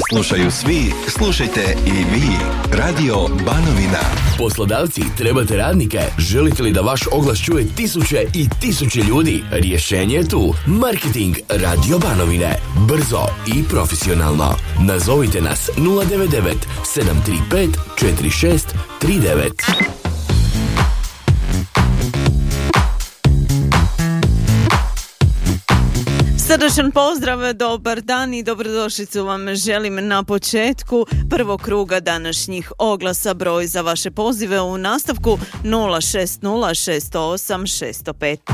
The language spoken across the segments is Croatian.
slušaju svi, slušajte i vi. Radio Banovina. Poslodavci, trebate radnike? Želite li da vaš oglas čuje tisuće i tisuće ljudi? Rješenje je tu. Marketing Radio Banovine. Brzo i profesionalno. Nazovite nas 099 735 4639. Srdačan pozdrav, dobar dan i dobrodošlicu vam želim na početku prvog kruga današnjih oglasa. Broj za vaše pozive u nastavku 060 608 605.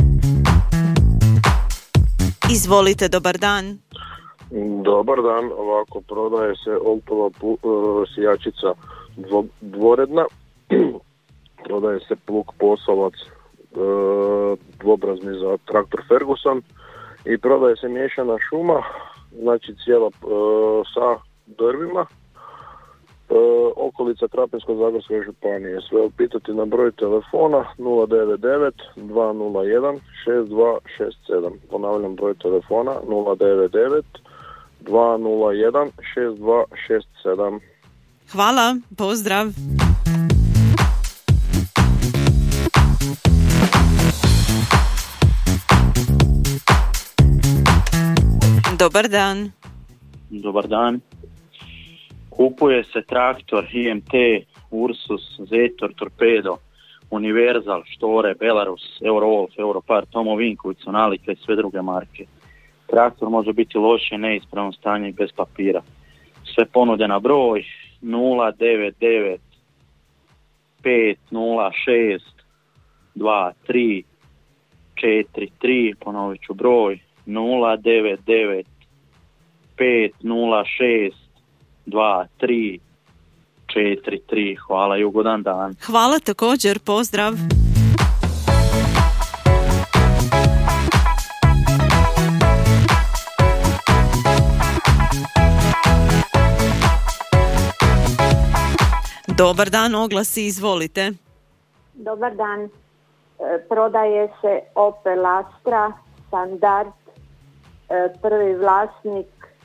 Izvolite, dobar dan. Dobar dan, ovako prodaje se Oltova sijačica dvoredna, prodaje se plug posavac dvobrazni za traktor Ferguson i prodaje se miješana šuma, znači cijela sa drvima, okolica Krapinsko-zagorske županije. Sve upitati na broj telefona 099 201 6267. Ponavljam broj telefona 099 201 6267. Hvala, pozdrav. Dobar dan. Dobar dan. Kupuje se traktor IMT, Ursus, Zetor, Torpedo, Universal, Štore, Belarus, Eurowolf, Europar, Tomo Vinkovicu, Nalika i sve druge marke. Traktor može biti loše, neispravno stanje i bez papira. Sve ponude na broj 099 506 23 43, ponovit ću broj 099 506 23 43. Hvala i ugodan dan. Hvala također, pozdrav. Dobar dan, oglasi, izvolite. Dobar dan. Prodaje se Opel Astra Standard, prvi vlasnik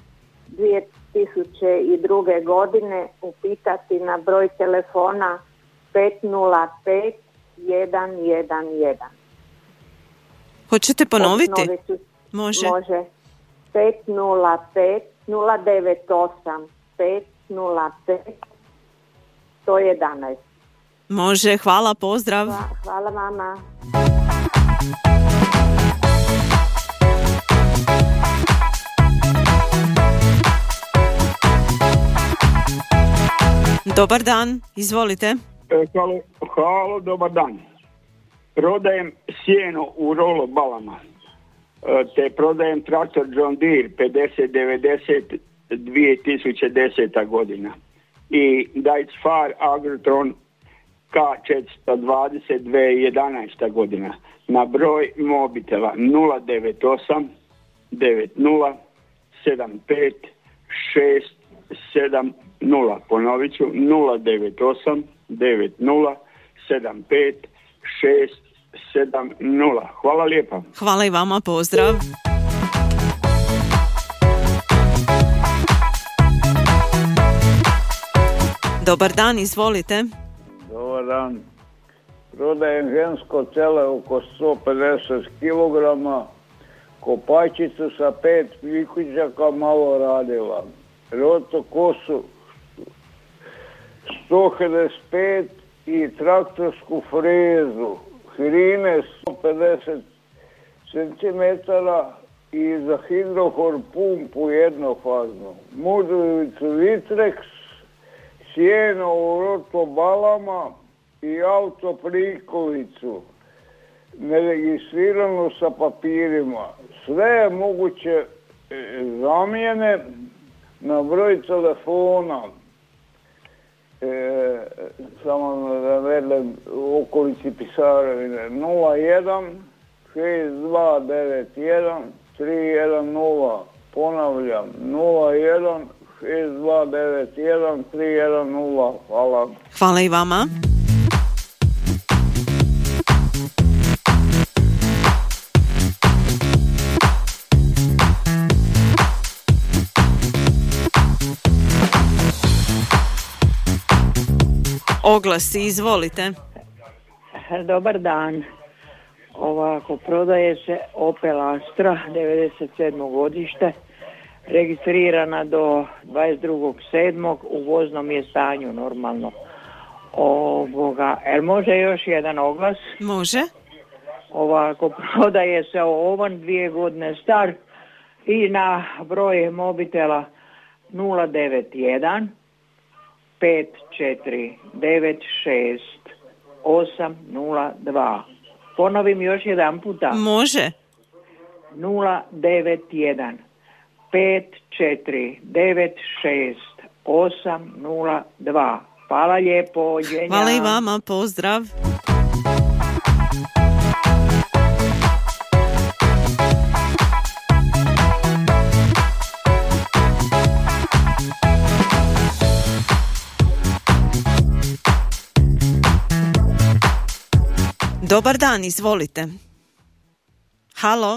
2002. godine, upitati na broj telefona 505 111. Hoćete ponoviti? Može. 505 098 505 111. Može, hvala, pozdrav. Hvala vama. Dobar dan, izvolite. Halo, dobar dan. Prodajem sjeno u rolo balama, te prodajem traktor John Deere 5090 2010. godina i Deutz-Fahr Agrotron K420 2011. godina na broj mobitela 098 90 75 670. Ponovit ću 098 90 75 670. Hvala lijepa. Hvala i vama, pozdrav. Dobar dan, izvolite. Dobar dan. Prodajem žensko tele oko 150 kg, kopačicu sa 5 priključaka malo radila, roto kosu 165 i traktorsku frezu, hrine 150 cm i za hidrohor pumpu jednofaznu, mužuvicu Vitrex, sjeno u rotobalama i auto prikolicu, neregistrirano sa papirima. Sve je moguće zamjene na broj telefona. Samo da vedem u okolici Pisarovine 01 6291 310. Ponavljam 01 6291 310. Hvala. Hvala i vama. Oglasi, izvolite. Dobar dan. Ovako, prodaje se Opel Astra, 97. godište, registrirana do 22.7. u voznom je stanju normalno. Jel može još jedan oglas? Može. Ovako, prodaje se ovan 2 godine star i na broj mobitela 091 5496 802. Ponovim još jedan puta. Može. 091 5496 802. Hvala lijepo. Hvala i vama, pozdrav. Dobar dan, izvolite. Halo?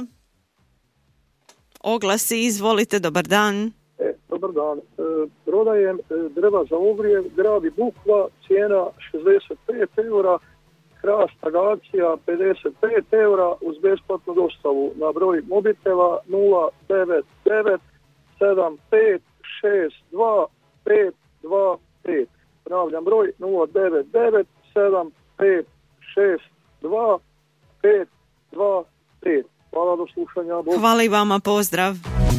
Oglasi, izvolite, dobar dan. Dobar dan. Prodajem drva za ogrjev, grad i Bukva, cijena 65 eura, hrast agacija 55 eura uz besplatnu dostavu na broj mobitela 099 75 62 525. Ponavljam broj 099 75 62 525. Hvala, do slušanja. Bog. Hvala i vama, pozdrav.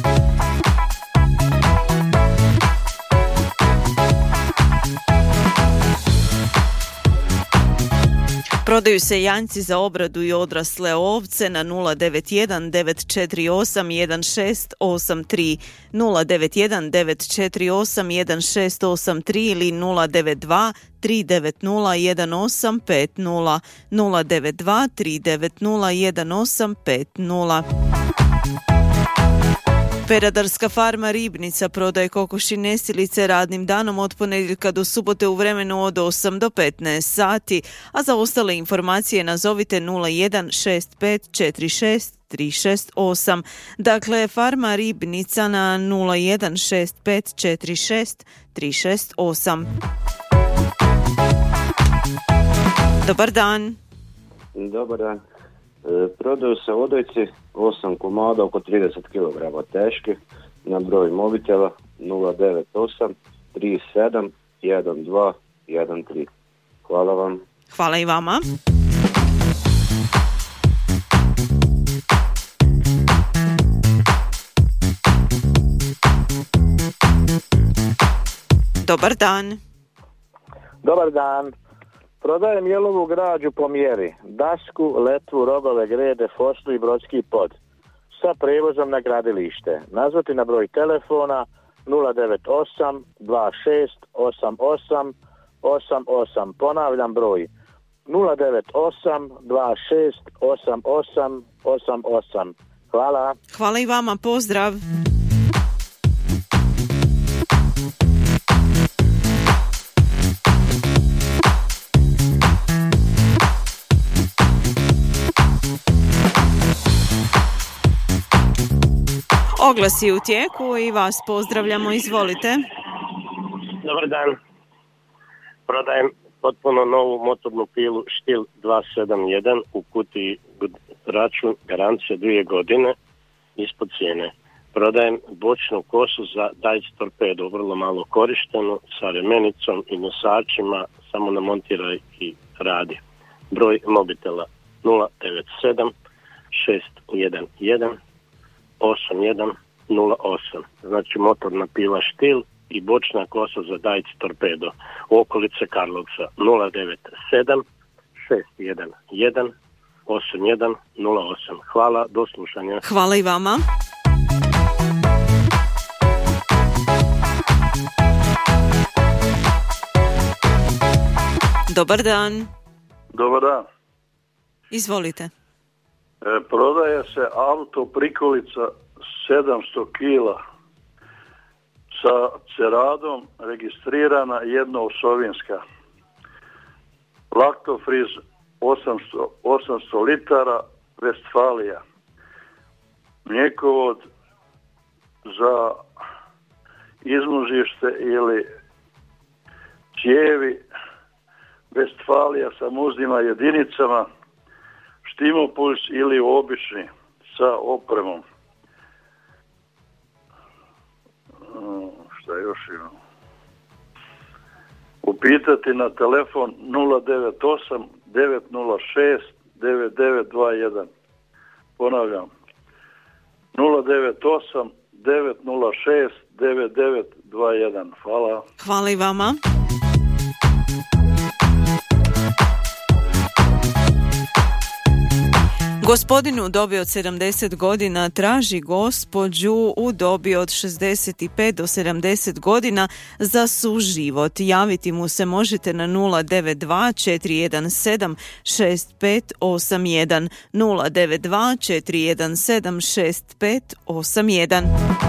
Prodaju se janjci za obradu i odrasle ovce na 091 948 1683, 091 948 1683 ili 092 390 1850, 092 390 1850. Peradarska farma Ribnica prodaje kokoši nesilice radnim danom od ponedjeljka do subote u vremenu od 8 do 15 sati, a za ostale informacije nazovite 01 65 46 368. Dakle, farma Ribnica na 01 65 46 368. Dobar dan. Dobar dan. Prodaju se odojci 8 komada oko 30 kg teški na broj mobitela 098 37 12 13. Hvala vam. Hvala i vama. Dobar dan. Dobar dan. Prodajem jelovu građu po mjeri, dasku, letvu, rogove, grede, foslu i brodski pod sa prevozom na gradilište. Nazvati na broj telefona 098 26 88 88. Ponavljam broj 098 26 88 88. Hvala. Hvala i vama, pozdrav. Oglasi u tijeku i vas pozdravljamo, izvolite. Dobar dan. Prodajem potpuno novu motornu pilu Štil 271 u kutiji račun garancije 2 godine ispod cijene. Prodajem bočnu kosu za Dajc Torpedo, vrlo malo korištenu, sa remenicom i nosačima, samo namontiraj i radi. Broj mobitela 097 611 8108. Znači motorna pila Štil i bočna kosa za Dajc Torpedo u okolice Karlovca 097 611 8108. Hvala, do slušanja. Hvala i vama. Dobar dan. Dobar dan. Izvolite. Prodaje se auto prikolica 700 kila sa ceradom, registrirana jednoosovinska. Laktofriz 800 litara, Vestfalija. Mlijekovod za izmužište ili cijevi Westfalia sa muznim jedinicama, Štimopuls ili obični sa opremom. Šta još imam? Upitati na telefon 098 906 9921. Ponavljam, 098 906 9921. Hvala. Hvala i vama. Gospodin u dobi od 70 godina traži gospođu u dobi od 65 do 70 godina za suživot. Javiti mu se možete na 092 417 6581 092 417 6581.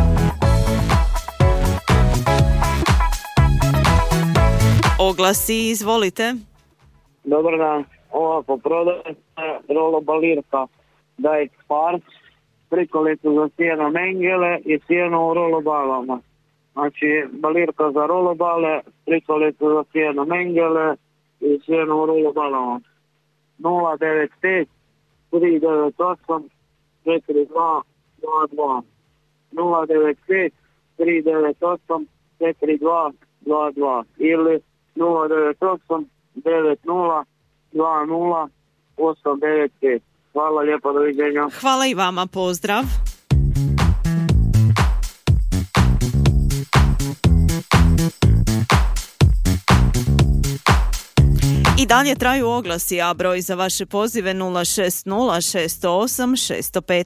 Oglasi, izvolite. Dobar dan. Ovako, prodaje se rolo balirka Dajt Spars, prikolicu za sjeno mengele i sjeno u rolobalama. Znači, balirka za rolobale, prikolicu za sjeno mengele i sjeno u rolobalama. 095 398 4222 095 398 4222 ili 098 90 20895. Hvala lijepo, doviđenja. Hvala i vama, pozdrav. I dalje traju oglasi, a broj za vaše pozive 060 608 605.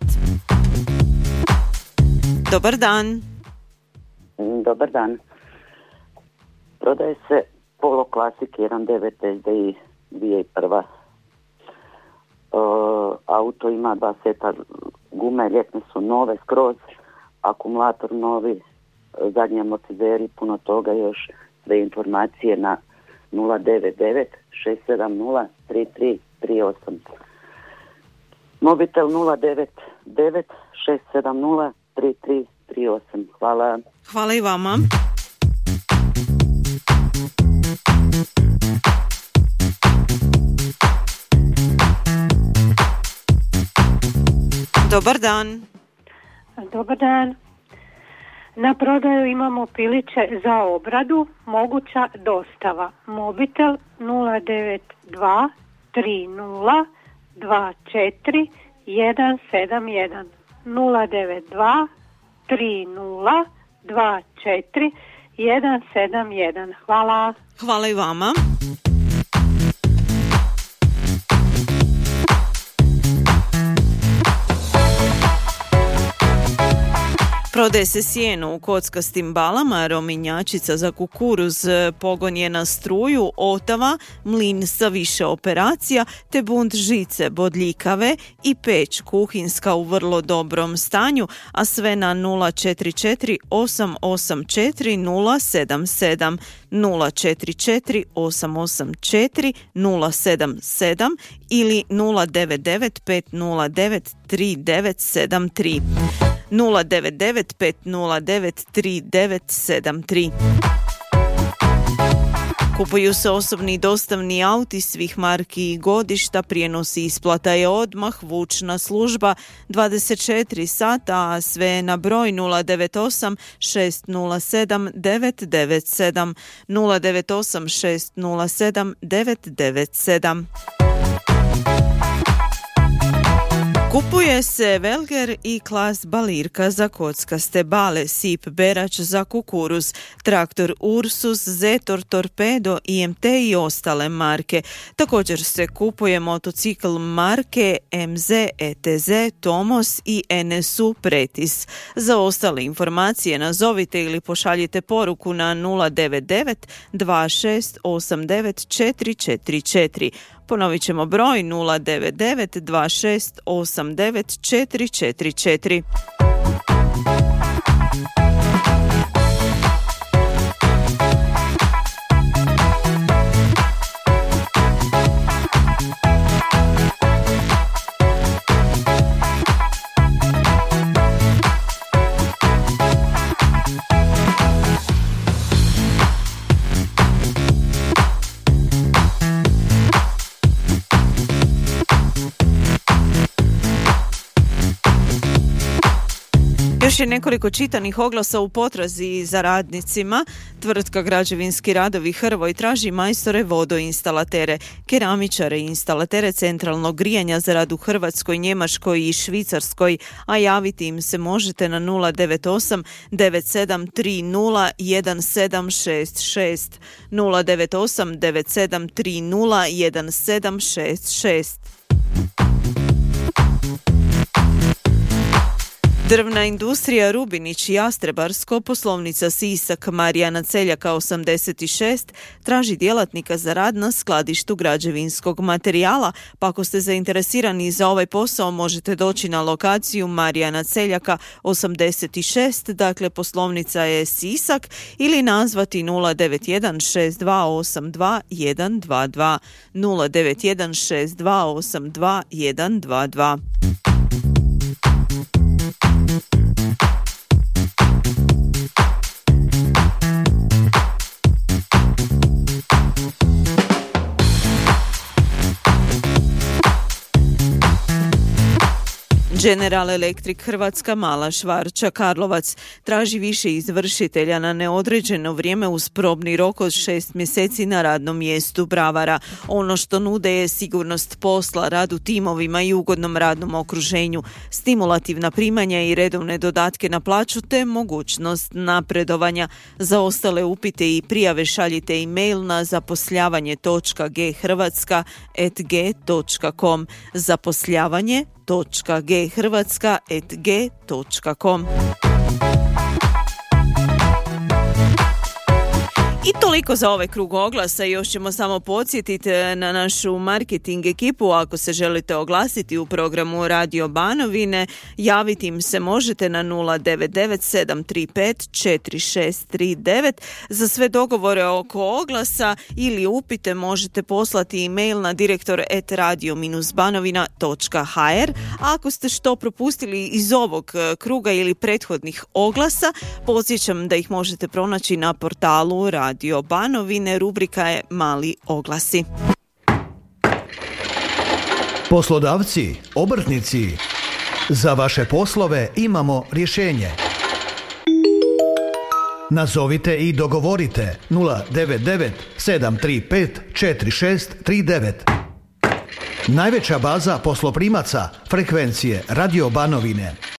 Dobar dan. Dobar dan. Prodaje se Polo Classic 1.9 SDI 2001. Auto ima 2 seta gume, ljetne su nove skroz, akumulator novi, zadnji amortizeri, puno toga još. Sve informacije na 099 670 3338. Mobitel 099 670 3338. Hvala. Hvala i vama. Dobar dan. Dobar dan. Na prodaju imamo piliće za obradu, moguća dostava. Mobitel 092 30 24 171 092 30 24 171. Hvala. Hvala i vama. Prodaje se sjeno u kockastim balama, rominjačica za kukuruz, pogon je na struju, otava, mlin sa više operacija, te bunt žice, bodljikave i peć kuhinska u vrlo dobrom stanju, a sve na 044 884 077 044 884 077 ili 099 509 3973. 099 509 3973. Kupuju se osobni dostavni auti svih marki i godišta, prijenos i isplata je odmah, vučna služba 24 sata, a sve na broj 098 607 997 098 607 997. Kupuje se Velger i Klas balirka za kockaste bale, sip berač za kukuruz, traktor Ursus, Zetor, Torpedo, IMT i ostale marke. Također se kupuje motocikl marke MZ, ETZ, Tomos i NSU Pretis. Za ostale informacije nazovite ili pošaljite poruku na 099 26 89 444. Ponovit ćemo broj 099 26 89 444. Još je nekoliko čitanih oglasa u potrazi za radnicima. Tvrtka Građevinski radovi Hrvoj traži majstore vodoinstalatere, keramičare i instalatere centralnog grijanja za rad u Hrvatskoj, Njemačkoj i Švicarskoj, a javiti im se možete na 098 9730 1766 098 9730 1766. Drvna industrija Rubinić i Jastrebarsko, poslovnica Sisak, Marijana Celjaka 86, traži djelatnika za rad na skladištu građevinskog materijala, pa ako ste zainteresirani za ovaj posao možete doći na lokaciju Marijana Celjaka 86, dakle poslovnica je Sisak, ili nazvati 091 6282 122 091 6282 122. General Electric Hrvatska Mala Švarča Karlovac traži više izvršitelja na neodređeno vrijeme uz probni rok od 6 mjeseci na radnom mjestu bravara. Ono što nude je sigurnost posla, rad u timovima i ugodnom radnom okruženju, stimulativna primanja i redovne dodatke na plaću te mogućnost napredovanja. Za ostale upite i prijave šaljite e-mail na zaposljavanje.ghrvatska@g.com zaposljavanje.ghrvatska@g.com. I toliko za ovaj krug oglasa. Još ćemo samo podsjetiti na našu marketing ekipu. Ako se želite oglasiti u programu Radio Banovine, javiti im se možete na 099 735 4639. Za sve dogovore oko oglasa ili upite možete poslati e-mail na direktor@radio-banovina.hr. A ako ste što propustili iz ovog kruga ili prethodnih oglasa, podsjećam da ih možete pronaći na portalu Radio Banovine, rubrika je Mali oglasi. Poslodavci, obrtnici, za vaše poslove imamo rješenje. Nazovite i dogovorite 099 735 4639. Najveća baza posloprimaca frekvencije Radio Banovine.